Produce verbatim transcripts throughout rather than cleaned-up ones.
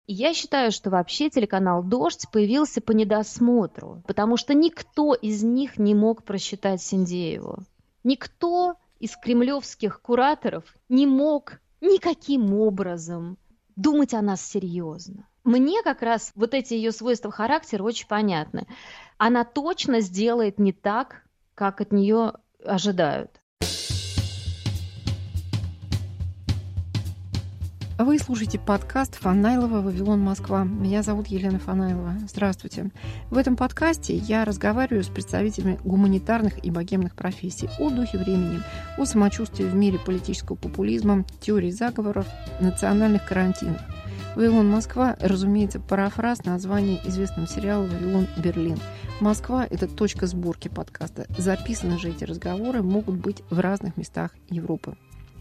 И я считаю, что вообще телеканал «Дождь» появился по недосмотру, потому что никто из них не мог просчитать Синдееву. Никто из кремлевских кураторов не мог никаким образом думать о нас серьезно. Мне как раз вот эти ее свойства характера очень понятны. Она точно сделает не так, как от нее ожидают. Вы слушаете подкаст Фанайлова «Вавилон, Москва». Меня зовут Елена Фанайлова. Здравствуйте. В этом подкасте я разговариваю с представителями гуманитарных и богемных профессий о духе времени, о самочувствии в мире политического популизма, теории заговоров, национальных карантинов. «Вавилон, Москва», разумеется, парафраз названия известного сериала «Вавилон, Берлин». Москва – это точка сборки подкаста. Записаны же эти разговоры могут быть в разных местах Европы.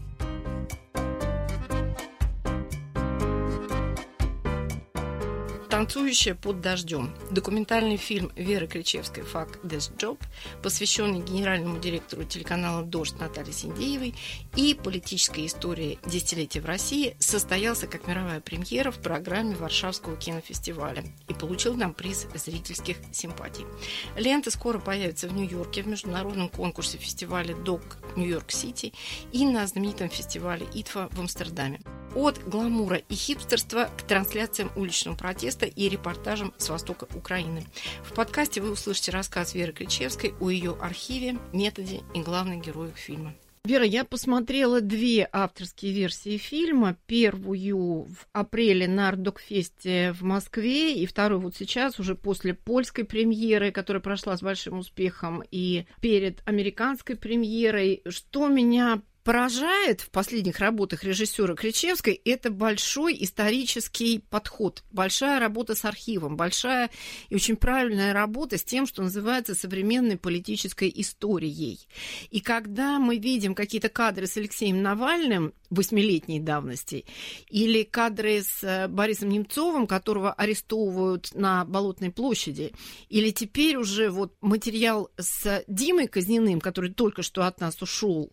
«Танцующая под дождем» – документальный фильм Веры Кричевской «Fuck this job», посвященный генеральному директору телеканала «Дождь» Наталье Синдеевой, и политической истории десятилетия в России, состоялся как мировая премьера в программе Варшавского кинофестиваля и получил нам приз зрительских симпатий. Лента скоро появится в Нью-Йорке в международном конкурсе фестиваля «Док Нью-Йорк-Сити» и на знаменитом фестивале ИТФА в Амстердаме. От гламура и хипстерства к трансляциям уличного протеста и репортажам с востока Украины. В подкасте вы услышите рассказ Веры Кричевской о ее архиве, методе и главных героях фильма. Вера, я посмотрела две авторские версии фильма. Первую в апреле на Арт-Док-фесте в Москве, и вторую вот сейчас, уже после польской премьеры, которая прошла с большим успехом, и перед американской премьерой. Что меня поражает в последних работах режиссера Кричевской – это большой исторический подход, большая работа с архивом, большая и очень правильная работа с тем, что называется современной политической историей. И когда мы видим какие-то кадры с Алексеем Навальным восьмилетней давности или кадры с Борисом Немцовым, которого арестовывают на Болотной площади, или теперь уже вот материал с Димой Казниным, который только что от нас ушел,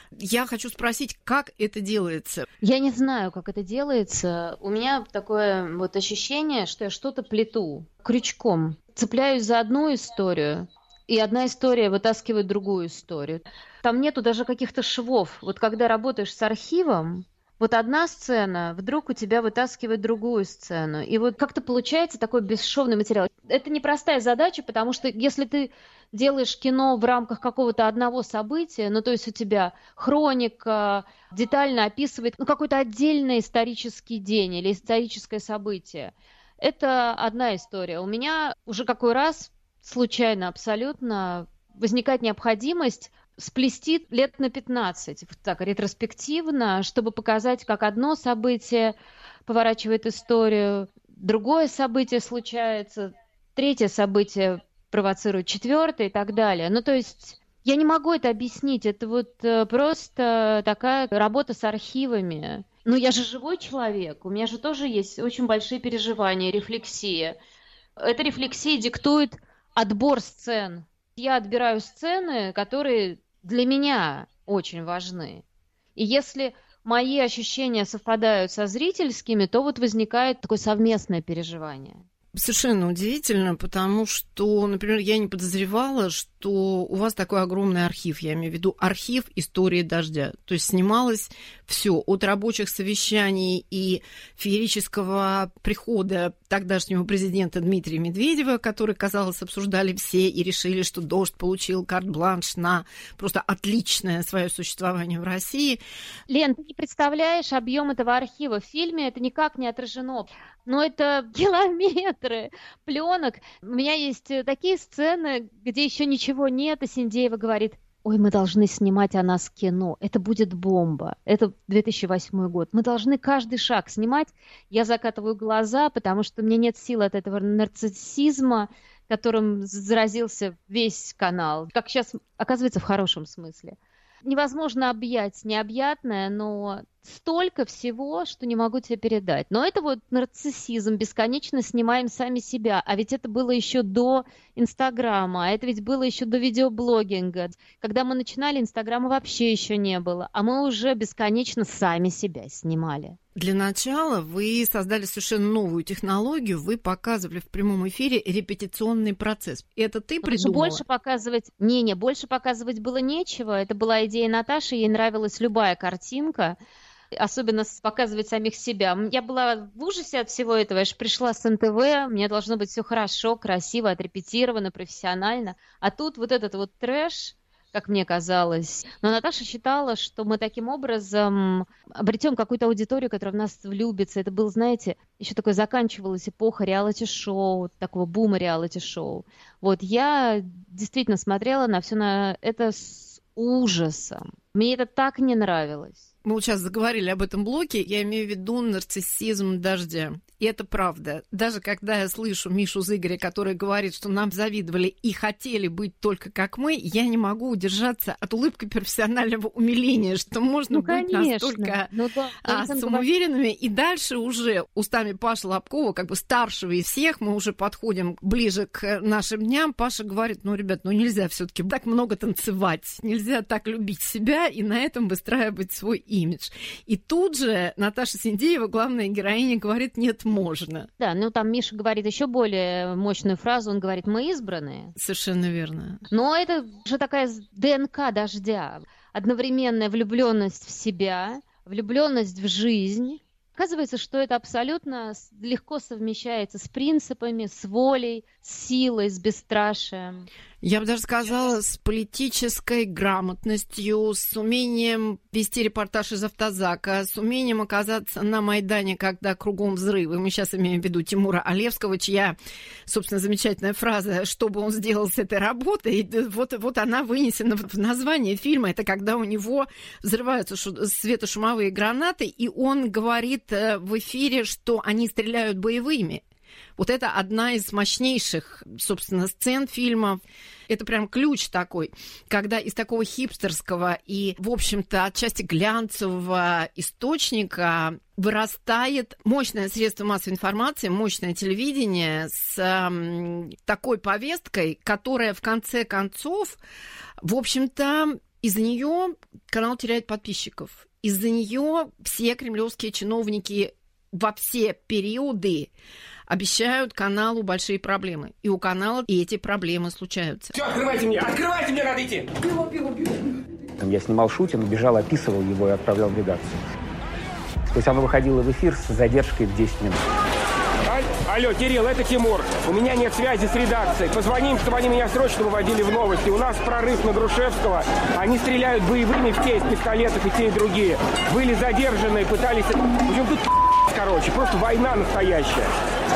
я хочу спросить, как это делается? Я не знаю, как это делается. У меня такое вот ощущение, что я что-то плету крючком. Цепляюсь за одну историю, и одна история вытаскивает другую историю. Там нету даже каких-то швов. Вот когда работаешь с архивом, вот одна сцена вдруг у тебя вытаскивает другую сцену. И вот как-то получается такой бесшовный материал. Это непростая задача, потому что если ты делаешь кино в рамках какого-то одного события, ну то есть у тебя хроника детально описывает ну, какой-то отдельный исторический день или историческое событие. Это одна история. У меня уже какой раз случайно абсолютно возникает необходимость сплести лет на пятнадцать, так, ретроспективно, чтобы показать, как одно событие поворачивает историю, другое событие случается, третье событие провоцирует четвертое и так далее. Ну, то есть я не могу это объяснить, это вот просто такая работа с архивами. Ну, я же живой человек, у меня же тоже есть очень большие переживания, рефлексия. Эта рефлексия диктует отбор сцен. Я отбираю сцены, которые для меня очень важны. И если мои ощущения совпадают со зрительскими, то вот возникает такое совместное переживание. Совершенно удивительно, потому что, например, я не подозревала, что у вас такой огромный архив, я имею в виду архив истории «Дождя». То есть снималось все от рабочих совещаний и феерического прихода тогдашнего президента Дмитрия Медведева, который, казалось, обсуждали все и решили, что «Дождь» получил карт-бланш на просто отличное свое существование в России. Лен, ты не представляешь объем этого архива в фильме, это никак не отражено. Но это километры пленок. У меня есть такие сцены, где еще ничего нет, и Синдеева говорит: ой, мы должны снимать о нас кино, это будет бомба. Это две тысячи восьмой год. Мы должны каждый шаг снимать. Я закатываю глаза, потому что мне нет сил от этого нарциссизма, которым заразился весь канал. Как сейчас оказывается, в хорошем смысле. Невозможно объять необъятное, но столько всего, что не могу тебе передать. Но это вот нарциссизм, бесконечно снимаем сами себя. А ведь это было еще до Инстаграма, а это ведь было еще до видеоблогинга. Когда мы начинали, Инстаграма вообще еще не было, а мы уже бесконечно сами себя снимали. Для начала вы создали совершенно новую технологию, вы показывали в прямом эфире репетиционный процесс. Это ты Потому что придумала? больше показывать... Не-не, больше показывать было нечего. Это была идея Наташи, ей нравилась любая картинка, особенно показывать самих себя. Я была в ужасе от всего этого. Я же пришла с эн тэ вэ, мне должно быть все хорошо, красиво, отрепетировано, профессионально. А тут вот этот вот трэш, как мне казалось. Но Наташа считала, что мы таким образом обретем какую-то аудиторию, которая в нас влюбится. Это был, знаете, еще такое заканчивалась эпоха реалити-шоу, такого бума реалити-шоу. Вот я действительно смотрела на все на это с ужасом. Мне это так не нравилось. Мы вот сейчас заговорили об этом блоке, я имею в виду нарциссизм «Дождя». И это правда. Даже когда я слышу Мишу Зыгоря, который говорит, что нам завидовали и хотели быть только как мы, я не могу удержаться от улыбки профессионального умиления, что можно ну, быть конечно. настолько ну, да, а, самоуверенными. И дальше уже устами Паши Лобкова, как бы старшего из всех, мы уже подходим ближе к нашим дням. Паша говорит, ну, ребят, ну нельзя все-таки так много танцевать, нельзя так любить себя и на этом выстраивать свой имидж. И тут же Наташа Синдеева, главная героиня, говорит, нет, можно. Да, ну там Миша говорит еще более мощную фразу, он говорит, мы избранные. Совершенно верно. Но это же такая ДНК «Дождя». Одновременная влюбленность в себя, влюбленность в жизнь. Оказывается, что это абсолютно легко совмещается с принципами, с волей, с силой, с бесстрашием. Я бы даже сказала, с политической грамотностью, с умением вести репортаж из автозака, с умением оказаться на Майдане, когда кругом взрывы. Мы сейчас имеем в виду Тимура Алевского, чья, собственно, замечательная фраза, что бы он сделал с этой работой, и вот, вот она вынесена в название фильма. Это когда у него взрываются шу- светошумовые гранаты, и он говорит в эфире, что они стреляют боевыми. Вот это одна из мощнейших, собственно, сцен фильма. Это прям ключ такой, когда из такого хипстерского и, в общем-то, отчасти глянцевого источника вырастает мощное средство массовой информации, мощное телевидение с э, такой повесткой, которая, в конце концов, в общем-то, из-за нее канал теряет подписчиков. Из-за нее все кремлевские чиновники во все периоды обещают каналу большие проблемы. И у канала и эти проблемы случаются. Все, открывайте мне! Открывайте мне, надо идти! Пиво, пиво, пиво! Я снимал шутинг, бежал, описывал его и отправлял в редакцию. То есть оно выходило в эфир с задержкой в десять минут. Алло, Кирилл, это Тимур. У меня нет связи с редакцией. Позвоним, чтобы они меня срочно выводили в новости. У нас прорыв на Грушевского. Они стреляют боевыми в те из пистолетов и те, и другие. Были задержаны, пытались... В общем, тут, короче, просто война настоящая.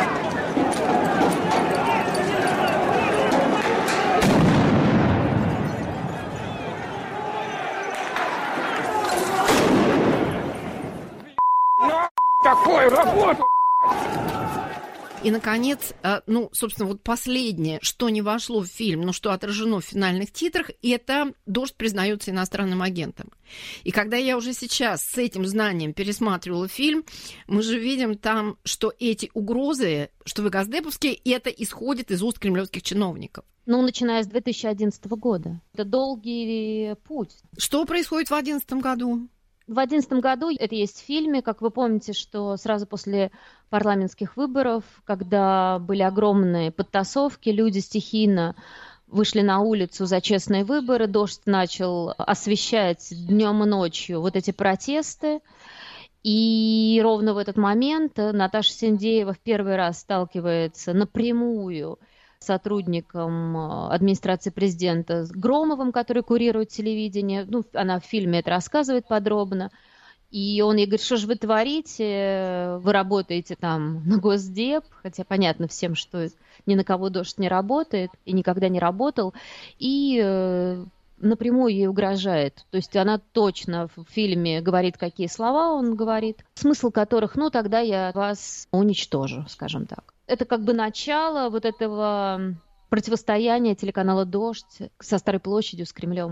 На такую работу! И, наконец, ну, собственно, вот последнее, что не вошло в фильм, но что отражено в финальных титрах, это «Дождь признается иностранным агентом». И когда я уже сейчас с этим знанием пересматривала фильм, мы же видим там, что эти угрозы, что вы госдеповские, это исходит из уст кремлевских чиновников. Ну, начиная с две тысячи одиннадцатого года. Это долгий путь. Что происходит в две тысячи одиннадцатом году? В две тысячи одиннадцатом году, это есть в фильме, как вы помните, что сразу после парламентских выборов, когда были огромные подтасовки, люди стихийно вышли на улицу за честные выборы, «Дождь» начал освещать днем и ночью вот эти протесты. И ровно в этот момент Наташа Синдеева в первый раз сталкивается напрямую с сотрудником администрации президента Громовым, который курирует телевидение. Ну, она в фильме это рассказывает подробно. И он ей говорит, что же вы творите, вы работаете там на Госдеп, хотя понятно всем, что ни на кого «Дождь» не работает и никогда не работал. И э, напрямую ей угрожает. То есть она точно в фильме говорит, какие слова он говорит, смысл которых, ну, тогда я вас уничтожу, скажем так. Это как бы начало вот этого противостояния телеканала «Дождь» со Старой площадью, с Кремлем.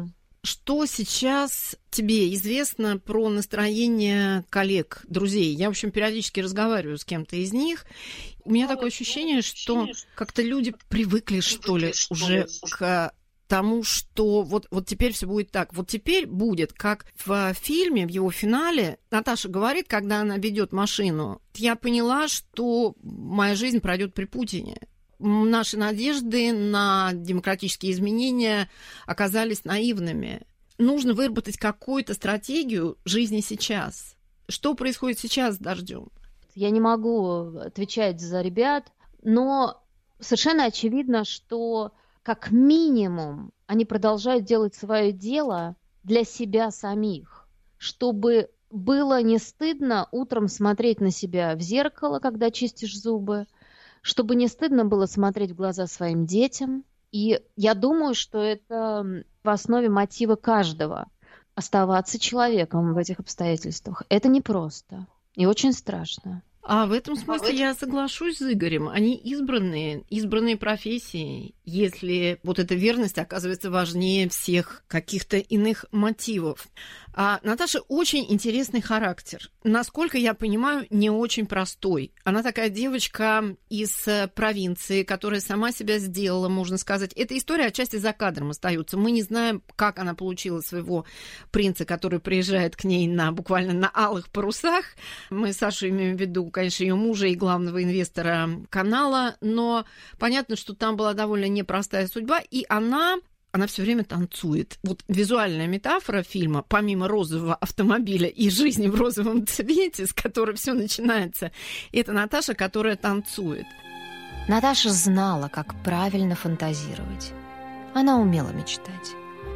Что сейчас тебе известно про настроение коллег, друзей? Я, в общем, периодически разговариваю с кем-то из них. У меня такое ощущение, что как-то люди привыкли, что ли, уже к тому, что вот, вот теперь все будет так. Вот теперь будет, как в фильме, в его финале, Наташа говорит, когда она ведет машину, я поняла, что моя жизнь пройдет при Путине. Наши надежды на демократические изменения оказались наивными. Нужно выработать какую-то стратегию жизни сейчас. Что происходит сейчас с «Дождем»? Я не могу отвечать за ребят, но совершенно очевидно, что как минимум они продолжают делать свое дело для себя самих, чтобы было не стыдно утром смотреть на себя в зеркало, когда чистишь зубы, чтобы не стыдно было смотреть в глаза своим детям. И я думаю, что это в основе мотива каждого – оставаться человеком в этих обстоятельствах. Это непросто и очень страшно. А в этом смысле я соглашусь с Игорем. Они избранные, избранные профессии, если вот эта верность оказывается важнее всех каких-то иных мотивов. А Наташа очень интересный характер. Насколько я понимаю, не очень простой. Она такая девочка из провинции, которая сама себя сделала, можно сказать. Эта история отчасти за кадром остается. Мы не знаем, как она получила своего принца, который приезжает к ней на, буквально на алых парусах. Мы с Сашей имеем в виду, конечно, ее мужа и главного инвестора канала, но понятно, что там была довольно непростая судьба, и она... Она все время танцует. Вот визуальная метафора фильма, помимо розового автомобиля и жизни в розовом цвете, с которой все начинается, это Наташа, которая танцует. Наташа знала, как правильно фантазировать. Она умела мечтать.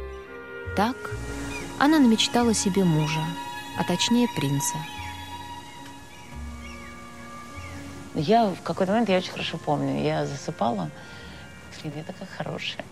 Так она намечтала себе мужа, а точнее принца. Я в какой-то момент, я очень хорошо помню, я засыпала. Блин, я такая хорошая.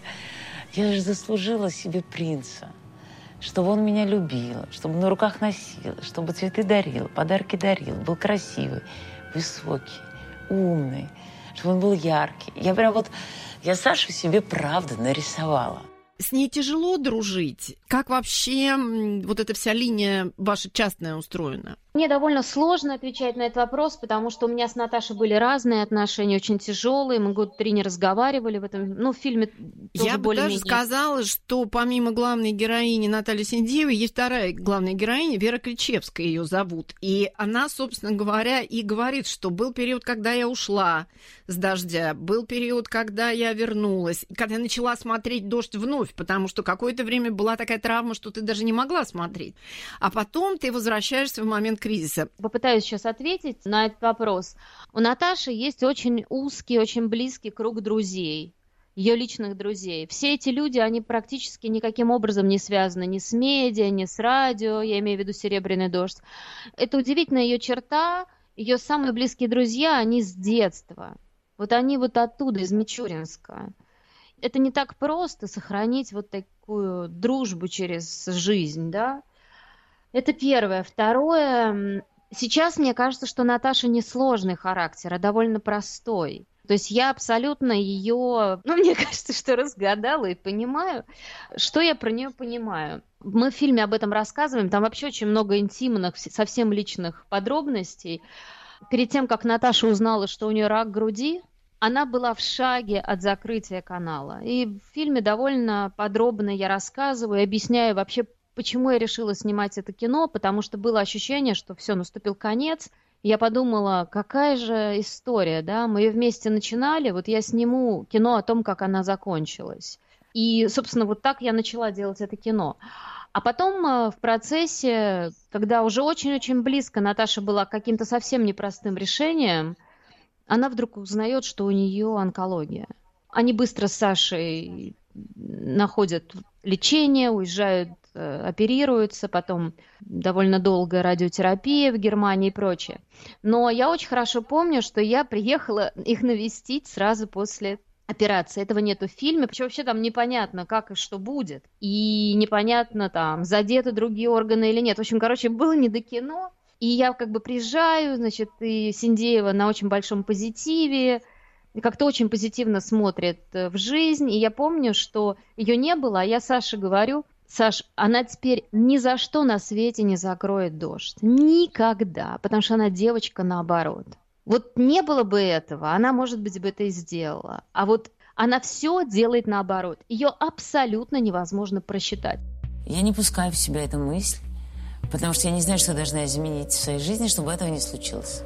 Я же заслужила себе принца, чтобы он меня любил, чтобы на руках носил, чтобы цветы дарил, подарки дарил, был красивый, высокий, умный, чтобы он был яркий. Я прям вот, я Сашу себе правда нарисовала. С ней тяжело дружить? Как вообще вот эта вся линия ваша частная устроена? Мне довольно сложно отвечать на этот вопрос, потому что у меня с Наташей были разные отношения, очень тяжелые. Мы год три не разговаривали в этом, ну, в фильме тоже Я бы более-менее... даже сказала, что помимо главной героини Натальи Синдеевой есть вторая главная героиня, Вера Кричевская ее зовут. И она, собственно говоря, и говорит, что был период, когда я ушла с «Дождя», был период, когда я вернулась, когда я начала смотреть «Дождь» вновь, потому что какое-то время была такая травма, что ты даже не могла смотреть. А потом ты возвращаешься в момент кризиса. Попытаюсь сейчас ответить на этот вопрос. У Наташи есть очень узкий, очень близкий круг друзей, ее личных друзей. Все эти люди, они практически никаким образом не связаны ни с медиа, ни с радио, я имею в виду «Серебряный дождь». Это удивительная ее черта, ее самые близкие друзья, они с детства. Вот они вот оттуда, из Мичуринска. Это не так просто сохранить вот такую дружбу через жизнь, да? Это первое. Второе, сейчас мне кажется, что Наташа не сложный характер, а довольно простой. То есть я абсолютно ее, ну, мне кажется, что разгадала и понимаю, что я про нее понимаю. Мы в фильме об этом рассказываем, там вообще очень много интимных, совсем личных подробностей. Перед тем, как Наташа узнала, что у нее рак груди, она была в шаге от закрытия канала. И в фильме довольно подробно я рассказываю, объясняю вообще, почему я решила снимать это кино, потому что было ощущение, что все, наступил конец. Я подумала, какая же история, да, мы ее вместе начинали, вот я сниму кино о том, как она закончилась. И, собственно, вот так я начала делать это кино. А потом в процессе, когда уже очень-очень близко Наташа была к каким-то совсем непростым решениям, она вдруг узнает, что у нее онкология. Они быстро с Сашей находят лечение, уезжают, оперируются, потом довольно долгая радиотерапия в Германии и прочее. Но я очень хорошо помню, что я приехала их навестить сразу после операции. Этого нету в фильме. Причем вообще там непонятно, как и что будет. И непонятно, там, задеты другие органы или нет. В общем, короче, было не до кино. И я как бы приезжаю, значит, и Синдеева на очень большом позитиве, как-то очень позитивно смотрит в жизнь. И я помню, что ее не было, а я Саше говорю, Саш, она теперь ни за что на свете не закроет «Дождь». Никогда. Потому что она девочка наоборот. Вот не было бы этого, она, может быть, бы это и сделала. А вот она все делает наоборот. Ее абсолютно невозможно просчитать. Я не пускаю в себя эту мысль, потому что я не знаю, что должна изменить в своей жизни, чтобы этого не случилось.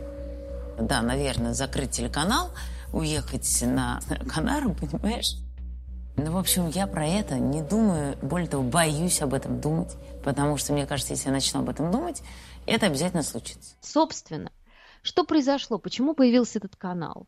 Да, наверное, закрыть телеканал, уехать на Канары, понимаешь? Ну, в общем, я про это не думаю, более того, боюсь об этом думать, потому что, мне кажется, если я начну об этом думать, это обязательно случится. Собственно, что произошло? Почему появился этот канал?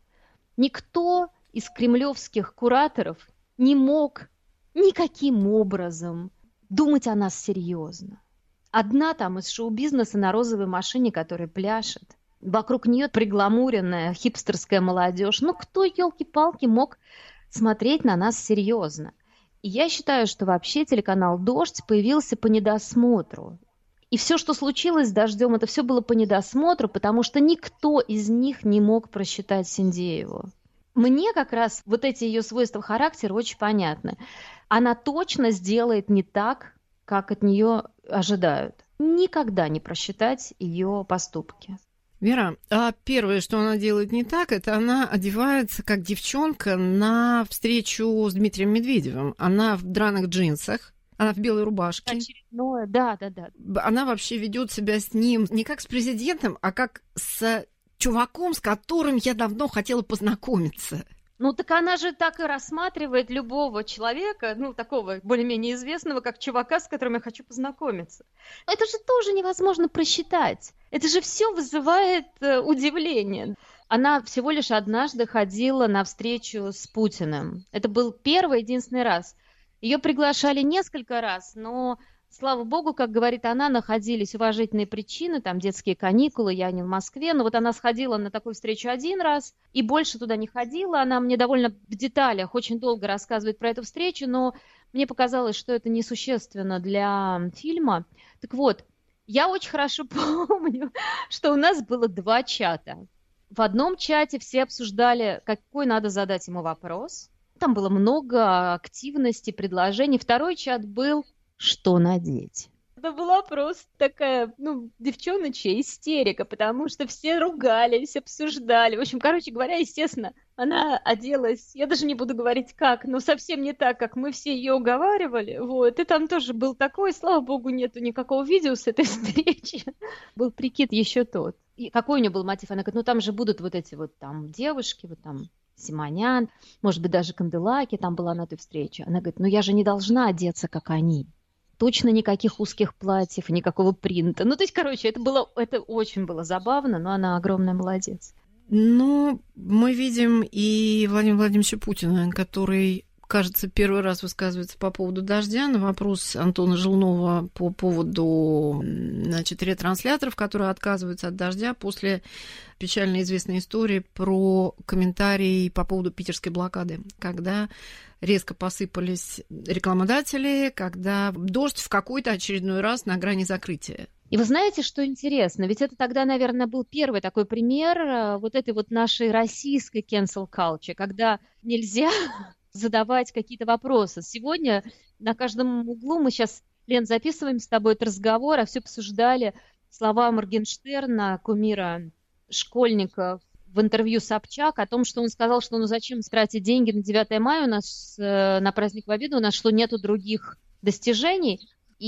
Никто из кремлевских кураторов не мог никаким образом думать о нас серьезно. Одна там из шоу-бизнеса на розовой машине, которая пляшет. Вокруг нее пригламуренная хипстерская молодежь. Ну, кто, елки-палки, мог смотреть на нас серьезно? И я считаю, что вообще телеканал «Дождь» появился по недосмотру. И все, что случилось с «Дождем», это все было по недосмотру, потому что никто из них не мог просчитать Синдееву. Мне как раз вот эти ее свойства характера очень понятны. Она точно сделает не так, как от нее ожидают. Никогда не просчитать ее поступки. Вера, а первое, что она делает не так, это она одевается как девчонка на встречу с Дмитрием Медведевым. Она в драных джинсах, она в белой рубашке. Очередное, да, да, да. Она вообще ведет себя с ним не как с президентом, а как с чуваком, с которым я давно хотела познакомиться. Ну, так она же так и рассматривает любого человека, ну, такого более-менее известного, как чувака, с которым я хочу познакомиться. Это же тоже невозможно просчитать. Это же все вызывает э, удивление. Она всего лишь однажды ходила на встречу с Путиным. Это был первый, единственный раз. Ее приглашали несколько раз, но, слава богу, как говорит она, находились уважительные причины, там детские каникулы, я не в Москве, но вот она сходила на такую встречу один раз и больше туда не ходила. Она мне довольно в деталях очень долго рассказывает про эту встречу, но мне показалось, что это несущественно для фильма. Так вот, я очень хорошо помню, что у нас было два чата. В одном чате все обсуждали, какой надо задать ему вопрос. Там было много активности, предложений. Второй чат был «Что надеть?». Это была просто такая, ну, девчоночья истерика, потому что все ругались, обсуждали. В общем, короче говоря, естественно, она оделась, я даже не буду говорить как, но совсем не так, как мы все ее уговаривали. Вот. И там тоже был такой, слава богу, нету никакого видео с этой встречи. Был прикид еще тот. И какой у нее был мотив? Она говорит, ну там же будут вот эти вот там девушки, вот там Симонян, может быть, даже Канделаки там была на той встрече. Она говорит, ну я же не должна одеться, как они. Точно никаких узких платьев, никакого принта. Ну, то есть, короче, это было, это очень было забавно, но она огромная молодец. Ну, мы видим и Владимира Владимировича Путина, который, кажется, первый раз высказывается по поводу «Дождя» на вопрос Антона Желнова по поводу, значит, ретрансляторов, которые отказываются от «Дождя» после печально известной истории про комментарии по поводу питерской блокады, когда резко посыпались рекламодатели, когда «Дождь» в какой-то очередной раз на грани закрытия. И вы знаете, что интересно? Ведь это тогда, наверное, был первый такой пример вот этой вот нашей российской cancel culture, когда нельзя задавать какие-то вопросы. Сегодня на каждом углу мы сейчас, Лен, записываем с тобой этот разговор, а все обсуждали слова Моргенштерна, кумира школьников, в интервью Собчак о том, что он сказал, что ну зачем тратить деньги на девятое мая, у нас э, на праздник Победы, у нас что, нету других достижений.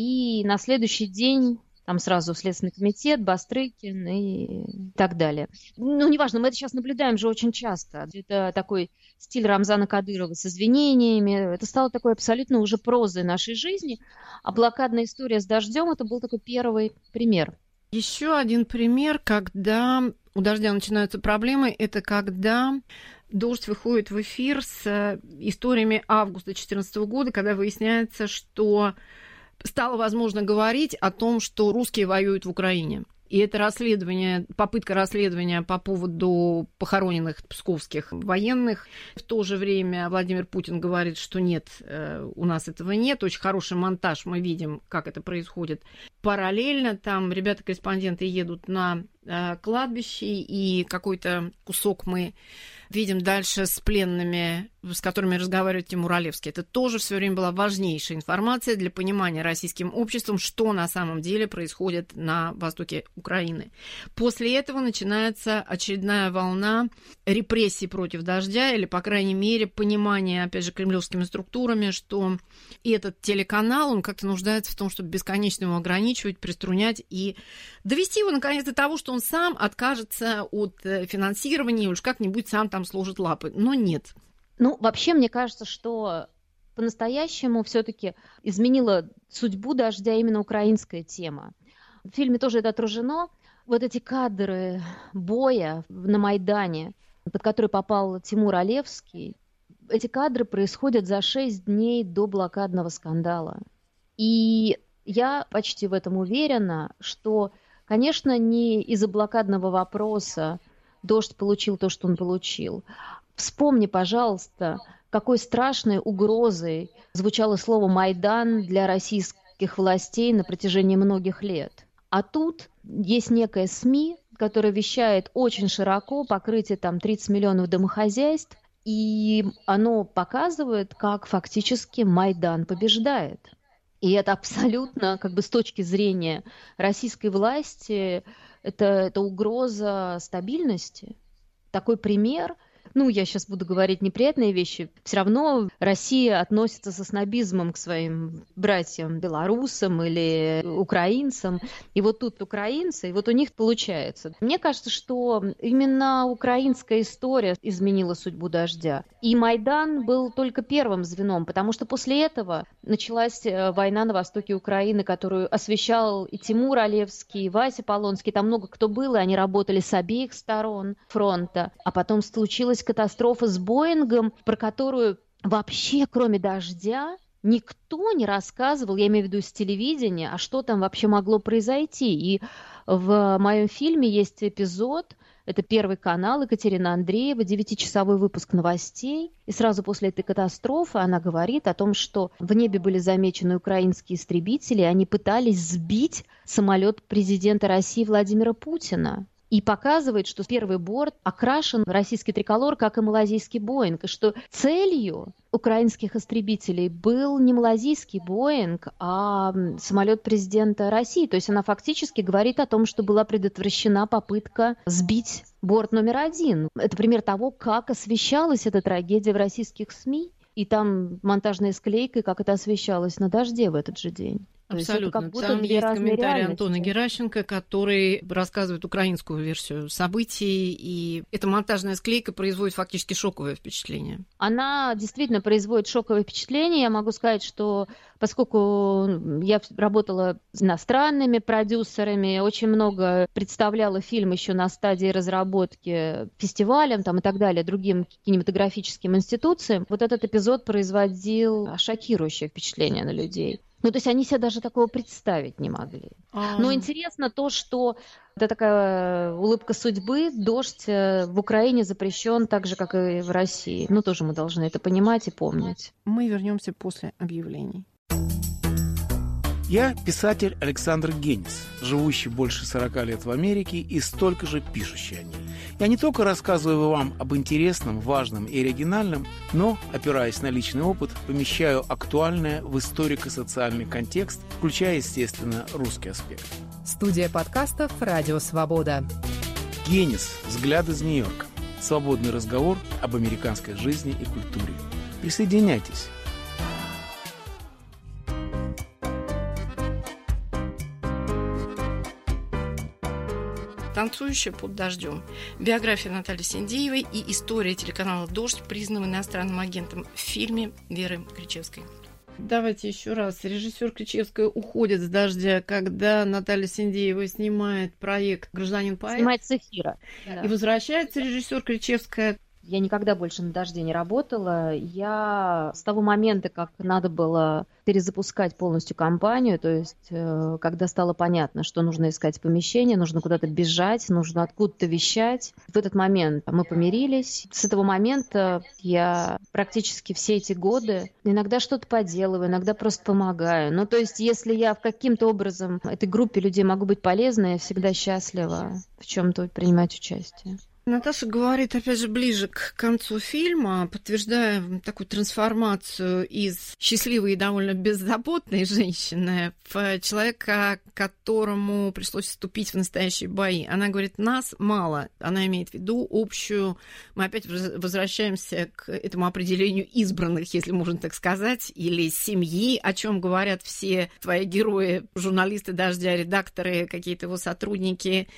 И на следующий день там сразу Следственный комитет, Бастрыкин и так далее. Ну, неважно, мы это сейчас наблюдаем же очень часто. Это такой стиль Рамзана Кадырова с извинениями. Это стало такой абсолютно уже прозой нашей жизни. А блокадная история с «Дождем» это был такой первый пример. Еще один пример, когда у «Дождя» начинаются проблемы, это когда «Дождь» выходит в эфир с историями августа две тысячи четырнадцатого года, когда выясняется, что стало возможно говорить о том, что русские воюют в Украине. И это расследование, попытка расследования по поводу похороненных псковских военных. В то же время Владимир Путин говорит, что нет, у нас этого нет. Очень хороший монтаж, мы видим, как это происходит. Параллельно там ребята-корреспонденты едут на э, кладбище, и какой-то кусок мы видим дальше с пленными, с которыми разговаривает Тимур Олевский. Это тоже все время была важнейшая информация для понимания российским обществом, что на самом деле происходит на востоке Украины. После этого начинается очередная волна репрессий против «Дождя», или, по крайней мере, понимание, опять же, кремлевскими структурами, что этот телеканал, он как-то нуждается в том, чтобы бесконечно его ограничивать, приструнять и довести его, наконец, до того, что он сам откажется от финансирования и уж как-нибудь сам там сложит лапы. Но нет. Ну, вообще, мне кажется, что по-настоящему все-таки изменила судьбу «Дождя» именно украинская тема. В фильме тоже это отражено. Вот эти кадры боя на Майдане, под который попал Тимур Олевский, эти кадры происходят за шесть дней до блокадного скандала. И я почти в этом уверена, что, конечно, не из-за блокадного вопроса «Дождь» получил то, что он получил. Вспомни, пожалуйста, какой страшной угрозой звучало слово «Майдан» для российских властей на протяжении многих лет. А тут есть некая СМИ, которая вещает очень широко, покрытие там тридцать миллионов домохозяйств, и оно показывает, как фактически Майдан побеждает. И это абсолютно, как бы с точки зрения российской власти, это, это угроза стабильности. Такой пример. Ну, я сейчас буду говорить неприятные вещи. Все равно Россия относится со снобизмом к своим братьям белорусам или украинцам. И вот тут украинцы, и вот у них получается. Мне кажется, что именно украинская история изменила судьбу «Дождя». И Майдан был только первым звеном, потому что после этого началась война на востоке Украины, которую освещал и Тимур Олевский, и Вася Полонский. Там много кто был, и они работали с обеих сторон фронта. А потом случилась катастрофа с Боингом, про которую вообще, кроме «Дождя», никто не рассказывал, я имею в виду с телевидения, а что там вообще могло произойти. И в моем фильме есть эпизод, это Первый канал, Екатерина Андреева, девятичасовой выпуск новостей. И сразу после этой катастрофы она говорит о том, что в небе были замечены украинские истребители, и они пытались сбить самолет президента России Владимира Путина. И показывает, что первый борт окрашен в российский триколор, как и малазийский Боинг, и что целью украинских истребителей был не малазийский Боинг, а самолет президента России. То есть она фактически говорит о том, что была предотвращена попытка сбить борт номер один. Это пример того, как освещалась эта трагедия в российских СМИ. И там монтажной склейкой, как это освещалось на «Дожде» в этот же день. Абсолютно. Есть Там есть комментарий реальности. Антона Геращенко, который рассказывает украинскую версию событий, и эта монтажная склейка производит фактически шоковое впечатление. Она действительно производит шоковое впечатление. Я могу сказать, что поскольку я работала с иностранными продюсерами, очень много представляла фильм еще на стадии разработки фестивалям там, и так далее, другим кинематографическим институциям, вот этот эпизод производил шокирующее впечатление на людей. Ну, то есть они себе даже такого представить не могли. А-а-а. Но интересно то, что это такая улыбка судьбы, «Дождь» в Украине запрещен так же, как и в России. Ну, тоже мы должны это понимать и помнить. Мы вернемся после объявлений. Я писатель Александр Генис, живущий больше сорока лет в Америке и столько же пишущий о ней. Я не только рассказываю вам об интересном, важном и оригинальном, но, опираясь на личный опыт, помещаю актуальное в историко-социальный контекст, включая, естественно, русский аспект. Студия подкастов «Радио Свобода». Генис. Взгляд из Нью-Йорка. Свободный разговор об американской жизни и культуре. Присоединяйтесь. «Танцующая под дождем». Биография Натальи Синдеевой и история телеканала «Дождь» признана иностранным агентом в фильме Веры Кричевской. Давайте еще раз. Режиссер Кричевская уходит с «Дождя», когда Наталья Синдеева снимает проект «Гражданин поэт». Снимает с эфира. И возвращается режиссер Кричевская Я никогда больше на «Дожде» не работала. Я с того момента, как надо было перезапускать полностью компанию, то есть э, когда стало понятно, что нужно искать помещение, нужно куда-то бежать, нужно откуда-то вещать, в этот момент мы помирились. С этого момента я практически все эти годы иногда что-то поделываю, иногда просто помогаю. Ну, то есть если я в каким-то образом этой группе людей могу быть полезной, я всегда счастлива в чем-то принимать участие. Наташа говорит, опять же, ближе к концу фильма, подтверждая такую трансформацию из счастливой и довольно беззаботной женщины в человека, которому пришлось вступить в настоящие бои. Она говорит, нас мало. Она имеет в виду общую... Мы опять возвращаемся к этому определению избранных, если можно так сказать, или семьи, о чем говорят все твои герои, журналисты «Дождя», редакторы, какие-то его сотрудники.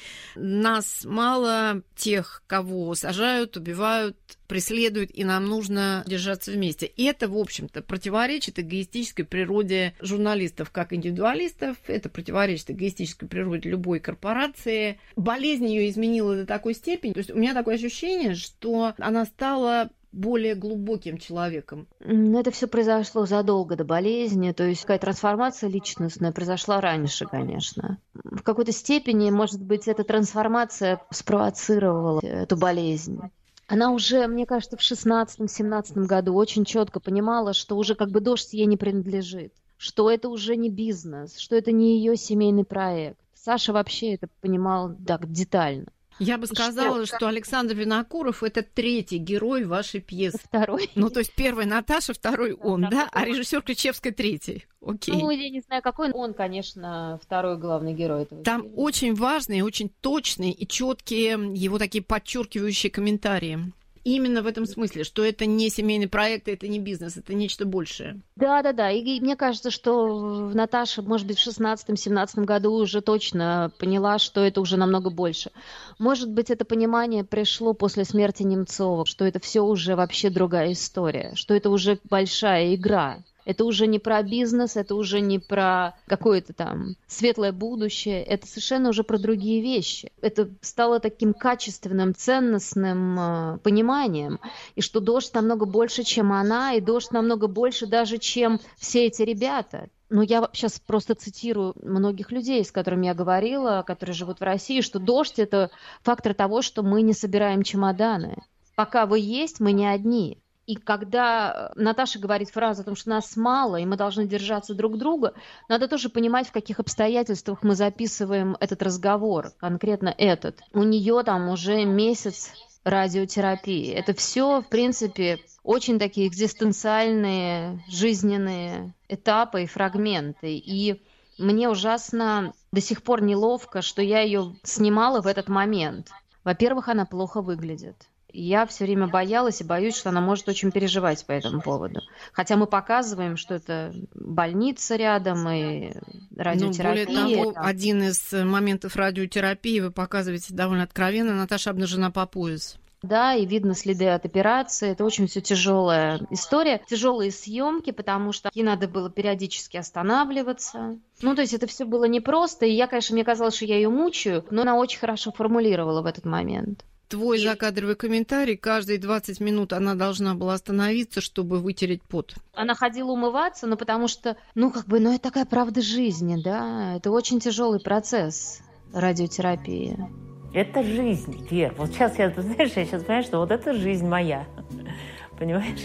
Нас мало тех, кого сажают, убивают, преследуют, и нам нужно держаться вместе. И это, в общем-то, противоречит эгоистической природе журналистов как индивидуалистов, это противоречит эгоистической природе любой корпорации. Болезнь ее изменила до такой степени, то есть у меня такое ощущение, что она стала более глубоким человеком. Это все произошло задолго до болезни, то есть какая трансформация личностная произошла раньше, конечно. В какой-то степени, может быть, эта трансформация спровоцировала эту болезнь. Она уже, мне кажется, в шестнадцатом-семнадцатом году очень четко понимала, что уже как бы «Дождь» ей не принадлежит, что это уже не бизнес, что это не ее семейный проект. Саша вообще это понимал так детально. Я бы сказала, что, что Александр Винокуров – это третий герой вашей пьесы. Второй. Ну, то есть первый Наташа, второй он, да? да? А режиссер Ключевская третий. Окей. Ну, я не знаю, какой он, конечно, второй главный герой этого Там фильма. Очень важные, очень точные и четкие его такие подчеркивающие комментарии. Именно в этом смысле, что это не семейный проект, это не бизнес, это нечто большее. Да-да-да, и, и мне кажется, что Наташа, может быть, в шестнадцатом-семнадцатом году уже точно поняла, что это уже намного больше. Может быть, это понимание пришло после смерти Немцова, что это все уже вообще другая история, что это уже большая игра. Это уже не про бизнес, это уже не про какое-то там светлое будущее, это совершенно уже про другие вещи. Это стало таким качественным, ценностным э, пониманием, и что «Дождь» намного больше, чем она, и «Дождь» намного больше даже, чем все эти ребята. Ну, я сейчас просто цитирую многих людей, с которыми я говорила, которые живут в России, что «Дождь» — это фактор того, что мы не собираем чемоданы. Пока вы есть, мы не одни. И когда Наташа говорит фразу о том, что нас мало, и мы должны держаться друг друга, надо тоже понимать, в каких обстоятельствах мы записываем этот разговор, конкретно этот. У нее там уже месяц радиотерапии. Это все, в принципе, очень такие экзистенциальные, жизненные этапы и фрагменты. И мне ужасно до сих пор неловко, что я ее снимала в этот момент. Во-первых, она плохо выглядит. Я все время боялась и боюсь, что она может очень переживать по этому поводу. Хотя мы показываем, что это больница рядом и радиотерапия. Ну, более того, один из моментов радиотерапии вы показываете довольно откровенно. Наташа обнажена по пояс. Да, и видно следы от операции. Это очень все тяжелая история. Тяжелые съемки, потому что ей надо было периодически останавливаться. Ну, то есть это все было непросто. И я, конечно, мне казалось, что я ее мучаю, но она очень хорошо формулировала в этот момент. Твой закадровый комментарий, каждые двадцать минут она должна была остановиться, чтобы вытереть пот. Она ходила умываться, но потому что, ну, как бы, ну, это такая правда жизни, да, это очень тяжелый процесс радиотерапии. Это жизнь, Вер. Вот сейчас я, ты знаешь, я сейчас понимаю, что вот это жизнь моя, понимаешь?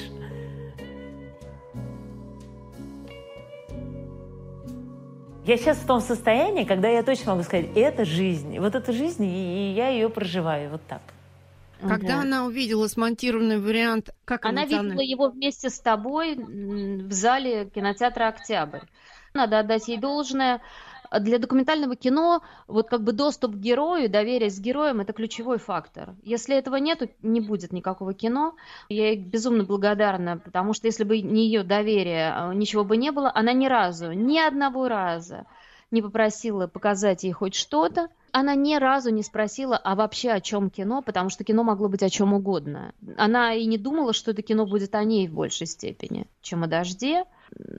Я сейчас в том состоянии, когда я точно могу сказать, это жизнь. И вот эта жизнь, и я ее проживаю вот так. Когда угу. она увидела смонтированный вариант, как она видела его вместе с тобой в зале кинотеатра «Октябрь». Надо отдать ей должное. Для документального кино вот как бы доступ к герою, доверие с героем – это ключевой фактор. Если этого нет, не будет никакого кино. Я ей безумно благодарна, потому что если бы не ее доверие, ничего бы не было. Она ни разу, ни одного раза не попросила показать ей хоть что-то. Она ни разу не спросила, а вообще о чем кино, потому что кино могло быть о чем угодно. Она и не думала, что это кино будет о ней в большей степени, чем о «Дожде».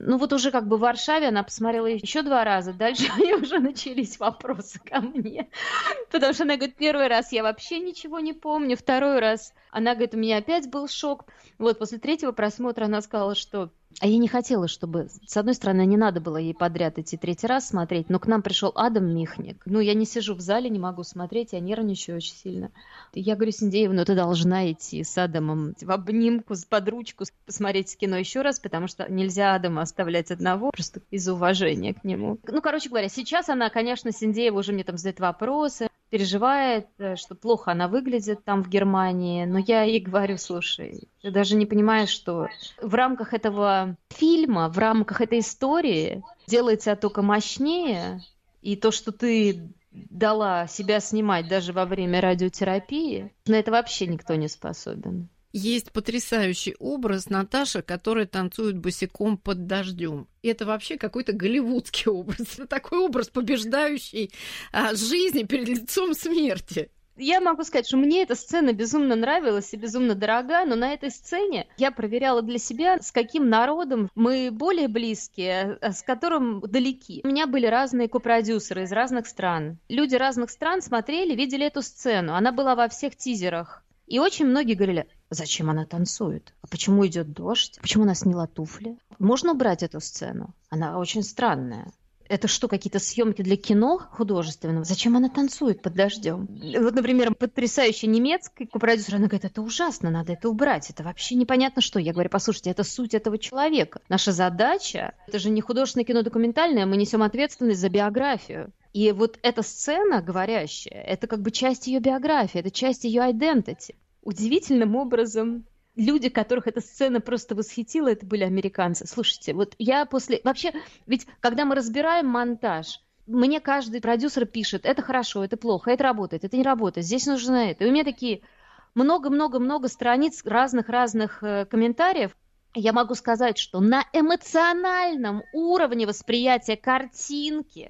Ну вот уже как бы в Варшаве она посмотрела еще два раза, дальше у нее уже начались вопросы ко мне. Потому что она говорит, первый раз я вообще ничего не помню, второй раз она говорит, у меня опять был шок. Вот после третьего просмотра она сказала, что... А я не хотела, чтобы... С одной стороны, не надо было ей подряд идти третий раз смотреть, но к нам пришел Адам Михник. Ну, я не сижу в зале, не могу смотреть, я нервничаю очень сильно. И я говорю, Синдеева, ну ты должна идти с Адамом в обнимку, под ручку, посмотреть кино еще раз, потому что нельзя Адама оставлять одного, просто из-за уважения к нему. Ну, короче говоря, сейчас она, конечно, Синдеева уже мне там задает вопросы, переживает, что плохо она выглядит там в Германии, но я ей говорю, слушай, ты даже не понимаешь, что в рамках этого фильма, в рамках этой истории делается только мощнее, и то, что ты дала себя снимать даже во время радиотерапии, на это вообще никто не способен. Есть потрясающий образ Наташи, которая танцует босиком под дождем. И это вообще какой-то голливудский образ. Это такой образ побеждающий а, жизни перед лицом смерти. Я могу сказать, что мне эта сцена безумно нравилась и безумно дорога, но на этой сцене я проверяла для себя, с каким народом мы более близкие, а с которым далеки. У меня были разные копродюсеры из разных стран. Люди разных стран смотрели, видели эту сцену. Она была во всех тизерах. И очень многие говорили, зачем она танцует? А почему идет дождь? Почему она сняла туфли? Можно убрать эту сцену? Она очень странная. Это что, какие-то съемки для кино художественного? Зачем она танцует под дождем? Вот, например, потрясающий немецкий продюсер, она говорит, это ужасно, надо это убрать, это вообще непонятно что. Я говорю, послушайте, это суть этого человека. Наша задача, это же не художественное кино документальное, мы несем ответственность за биографию. И вот эта сцена говорящая, это как бы часть ее биографии, это часть ее identity. Удивительным образом люди, которых эта сцена просто восхитила, это были американцы. Слушайте, вот я после... Вообще, ведь когда мы разбираем монтаж, мне каждый продюсер пишет, это хорошо, это плохо, это работает, это не работает, здесь нужно это. И у меня такие много-много-много страниц разных-разных э, комментариев. Я могу сказать, что на эмоциональном уровне восприятия картинки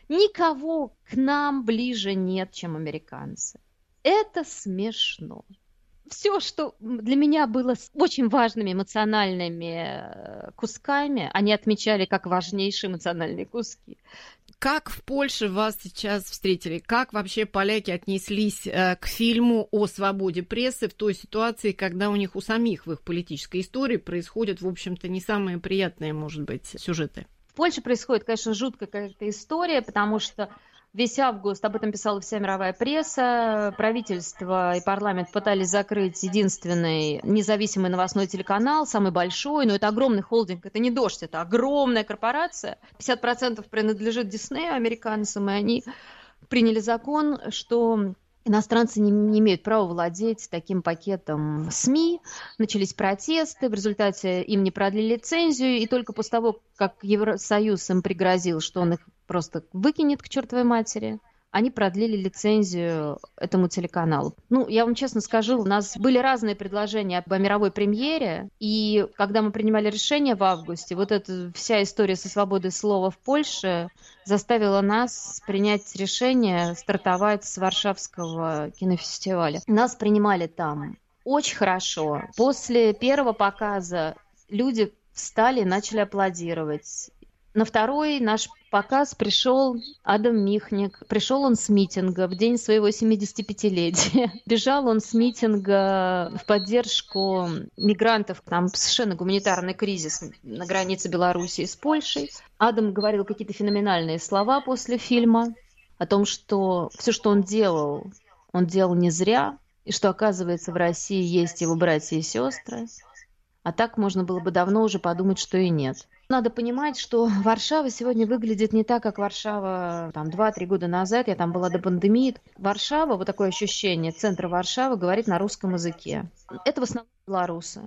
никого к нам ближе нет, чем американцы. Это смешно. Все, что для меня было очень важными эмоциональными кусками, они отмечали как важнейшие эмоциональные куски. Как в Польше вас сейчас встретили? Как вообще поляки отнеслись к фильму о свободе прессы в той ситуации, когда у них у самих в их политической истории происходят, в общем-то, не самые приятные, может быть, сюжеты? В Польше происходит, конечно, жуткая какая-то история, потому что весь август об этом писала вся мировая пресса. Правительство и парламент пытались закрыть единственный независимый новостной телеканал, самый большой, но это огромный холдинг, это не «Дождь», это огромная корпорация. пятьдесят процентов принадлежит Диснею, американцам, и они приняли закон, что иностранцы не, не имеют права владеть таким пакетом СМИ. Начались протесты, в результате им не продлили лицензию, и только после того, как Евросоюз им пригрозил, что он их просто выкинет к чертовой матери, они продлили лицензию этому телеканалу. Ну, я вам честно скажу, у нас были разные предложения об мировой премьере, и когда мы принимали решение в августе, вот эта вся история со свободой слова в Польше заставила нас принять решение стартовать с Варшавского кинофестиваля. Нас принимали там очень хорошо. После первого показа люди встали и начали аплодировать. На второй наш показ пришел Адам Михник. Пришел он с митинга в день своего семидесятипятилетия. Бежал он с митинга в поддержку мигрантов. Там совершенно гуманитарный кризис на границе Белоруссии с Польшей. Адам говорил какие-то феноменальные слова после фильма о том, что все, что он делал, он делал не зря, и что, оказывается, в России есть его братья и сестры. А так можно было бы давно уже подумать, что и нет. Надо понимать, что Варшава сегодня выглядит не так, как Варшава там, два-три года назад. Я там была до пандемии. Варшава, вот такое ощущение, центр Варшавы говорит на русском языке. Это в основном белорусы.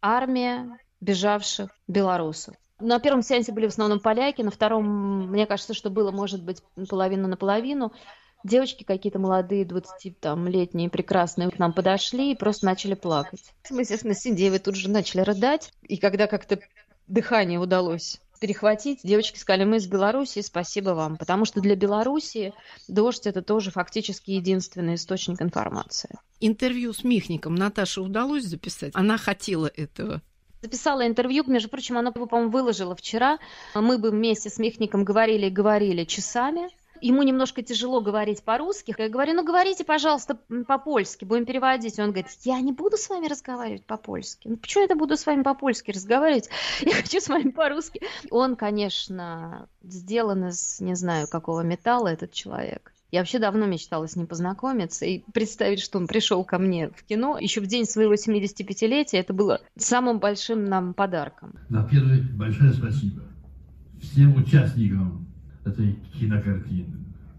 Армия бежавших белорусов. На первом сеансе были в основном поляки, на втором, мне кажется, что было, может быть, половину на половину. Девочки какие-то молодые, двадцатилетние, прекрасные, к нам подошли и просто начали плакать. Мы, естественно, с Синдеевой тут же начали рыдать. И когда как-то дыхание удалось перехватить, девочки сказали, мы из Беларуси, спасибо вам. Потому что для Беларуси «Дождь» — это тоже фактически единственный источник информации. Интервью с Михником Наташе удалось записать? Она хотела этого? Записала интервью, между прочим, она, по-моему, выложила вчера. Мы бы вместе с Михником говорили и говорили часами. Ему немножко тяжело говорить по-русски. Я говорю, ну говорите, пожалуйста, по-польски, будем переводить. Он говорит, я не буду с вами разговаривать по-польски. Ну почему я буду с вами по-польски разговаривать? Я хочу с вами по-русски. Он, конечно, сделан из, не знаю, какого металла этот человек. Я вообще давно мечтала с ним познакомиться и представить, что он пришел ко мне в кино еще в день своего семидесятипятилетия. Это было самым большим нам подарком. Во-первых, большое спасибо всем участникам этой кинокартины.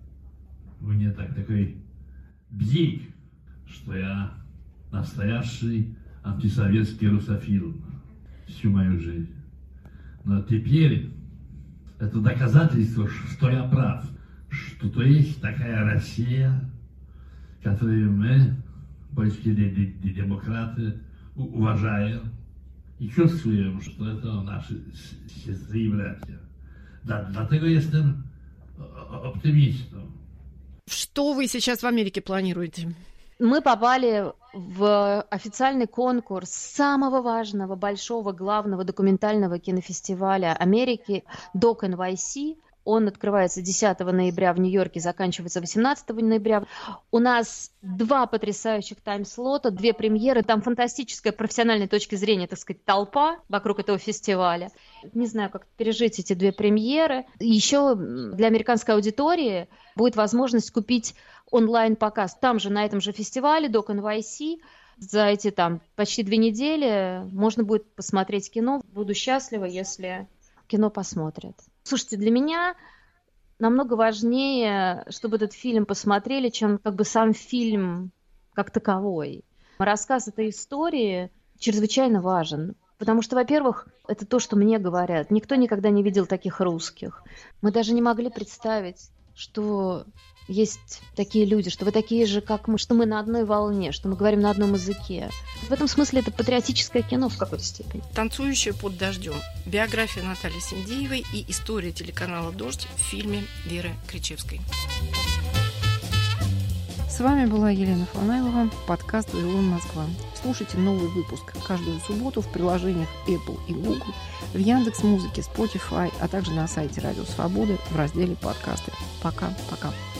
Мне так такой бзик, что я настоящий антисоветский русофил всю мою жизнь. Но теперь это доказательство, что я прав, что то есть такая Россия, которую мы, польские демократы, уважаем и чувствуем, что это наши сестры и братья. Да, dlatego jestem оптимистом. Что вы сейчас в Америке планируете? Мы попали в официальный конкурс самого важного, большого, главного документального кинофестиваля Америки Doc эн вай си. Он открывается десятого ноября в Нью-Йорке, заканчивается восемнадцатого ноября. У нас два потрясающих тайм-слота, две премьеры. Там фантастическая профессиональной точки зрения, так сказать, толпа вокруг этого фестиваля. Не знаю, как пережить эти две премьеры. Еще для американской аудитории будет возможность купить онлайн-показ. Там же, на этом же фестивале Doc эн вай си. За эти там почти две недели можно будет посмотреть кино. Буду счастлива, если кино посмотрят. Слушайте, для меня намного важнее, чтобы этот фильм посмотрели, чем как бы сам фильм как таковой. Рассказ этой истории чрезвычайно важен, потому что, во-первых, это то, что мне говорят. Никто никогда не видел таких русских. Мы даже не могли представить, что есть такие люди, что вы такие же, как мы, что мы на одной волне, что мы говорим на одном языке. В этом смысле это патриотическое кино в какой-то степени. «Танцующая под дождем». Биография Натальи Синдеевой и история телеканала «Дождь» в фильме Веры Кричевской. С вами была Елена Фанайлова, подкаст «Вавилон Москва». Слушайте новый выпуск каждую субботу в приложениях Apple и Google, в Яндекс.Музыке, Spotify, а также на сайте Радио Свобода в разделе «Подкасты». Пока-пока.